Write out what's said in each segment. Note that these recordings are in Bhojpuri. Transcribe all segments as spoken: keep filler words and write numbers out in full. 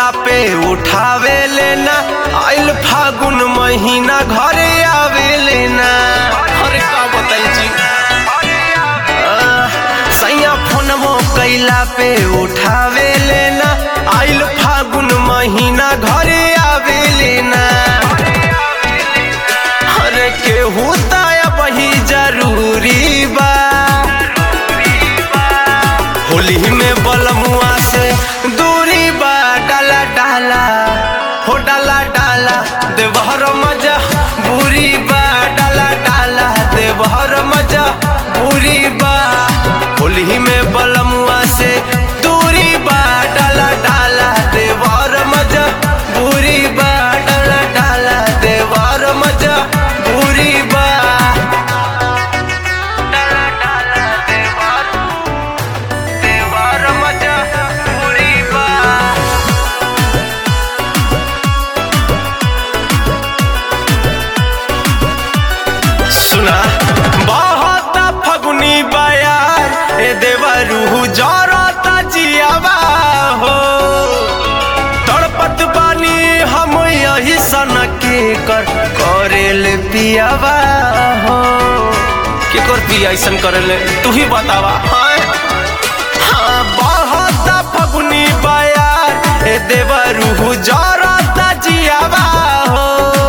बोलवला पे उठावे लेना, आइल फागुन महीना घरे आवे लेना। अरे का बताई जी सैया फोनमो कैला पे उठावे लेना, आइल फागुन महीना घरे आवे लेना। अरे केहू ताया वही जरूरी बा, होली में बलमुआ से दूरी बा। डाला डाला हो डाला डाला देवहर मजा बुरी बा, डाला डाला देवहर मजा बुरी बा। होली में बलमुआ से दूरी बा, डाला डाला देवहर मजा बुरी बा, डाला डाला देवहर मजा बुरी बा। सुना बहुत फगुनी बयार ए देवरू जरता जियावा हो, तड़पत बानी हम यही सन के कर करेल पियावा हो। के कर पिया ऐसन करेले तू ही बतावा। हाँ, हाँ बहुत फगुनी बयार ए देवरू जरता जियावा हो,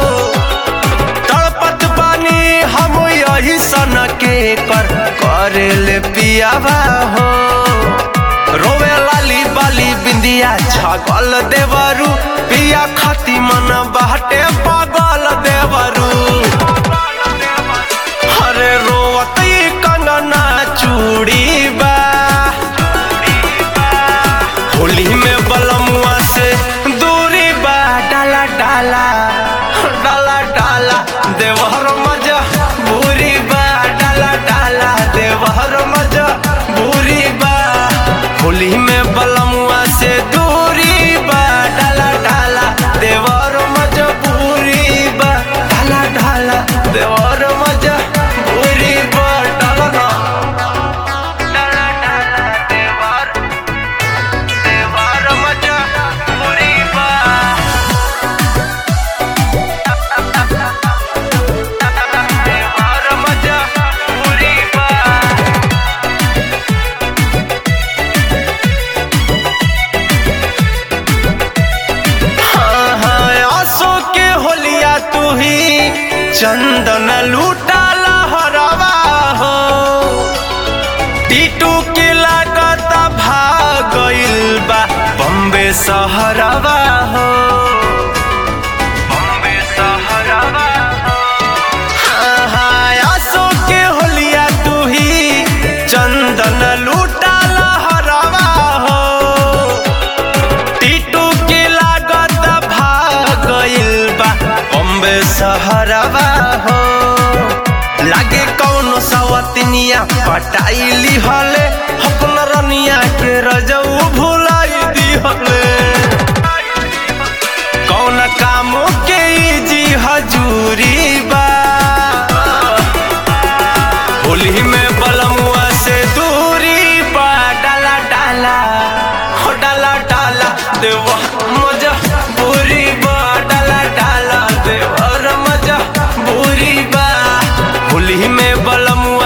यही सन के कर करेल पियावा हो। रोवे लाली बाली बिंदिया छगल देवरू, पिया खाती मन बाटे पागल देवरू। अरे रोवती कंगना चूड़ी बा, होली में बलमुआ से दूरी बा। डाला डाला डाला डाला देवहर मजा बुरी बा, डाला डाला देवहर मजा बुरी बा। होली में बलमुआ से दूरी बा, डाला डाला देवहर मजा बुरी बा, डाला डाला देवहर मजा बुरी बा। डाला ना डाला डाला देवहर देवहर मजा बुरी बा। चंदन लूटा लहरवा हो, टीटू के लागत भागइल बा बम्बे शहरवा हो, बम्बे शहरवा हो। हाँ हाँ आसो के होलिया तू ही चंदन लूटा लहरवा हो, टीटू के लागत भागइल बा बम्बे शहरवा हो। लागे कौनो सवतनिया पटाइली हले, अपन रनिया के रजऊ भुलाई दी हले। कौन काम के जी हजूरी बा, होली में बलमुआ से दूरी बा। डाला डाला हो डाला डाला देवा मजा बुरी बा, डाला डाला देवर मजा बुरी बा। होली में बलमुआ